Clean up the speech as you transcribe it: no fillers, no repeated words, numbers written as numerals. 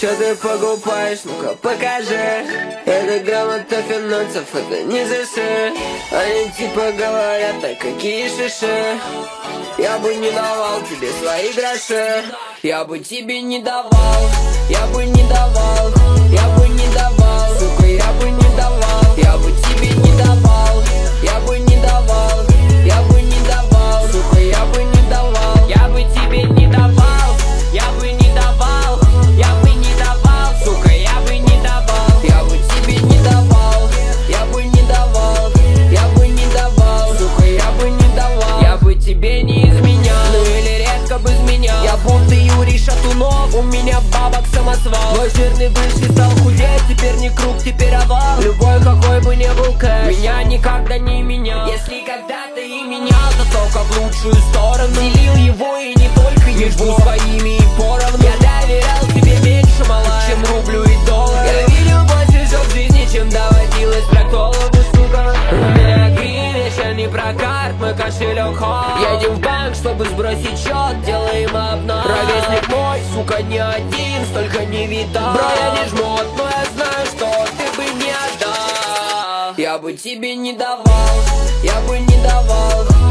Чё ты покупаешь, ну-ка покажи. Это грамота финансов, это не ЗС. Они типа говорят, так какие шиши. Я бы не давал тебе свои гроши. Я бы тебе не давал, я бы не давал, я бы не давал, сука, я бы не давал, я бы тебе не давал, я бы не давал, я бы не давал, сука, я бы не давал, я бы тебе не давал, я бы не давал, я бы не давал, сука, я бы не давал, я бы тебе не давал, я бы не давал, я бы не давал, сука, я бы не давал, я бы тебе не изменял, ну или редко бы изменял. Я будто Юрий Шатунов, у меня бабок самосвал. Мой жирный бывший стал худеть, теперь не круг, теперь овал. Любой какой бы не был кэш, меня никогда не менял. Если когда-то и менял, то только в лучшую сторону. Делил его и не только его своими и поровну. Я доверял тебе меньше, мала, чем рублю и доллар. Я видел больше всё в жизни, чем доводилось проктологу, сука. У меня гривен, а не прокат, мой кошелек ход. Едем в банк, чтобы сбросить счет, делаем обнос. Ровесник мой, сука, не один, столько не видал. Бро, я не жмот, но я знаю, что ты бы не отдал. Я бы тебе не давал, я бы не давал,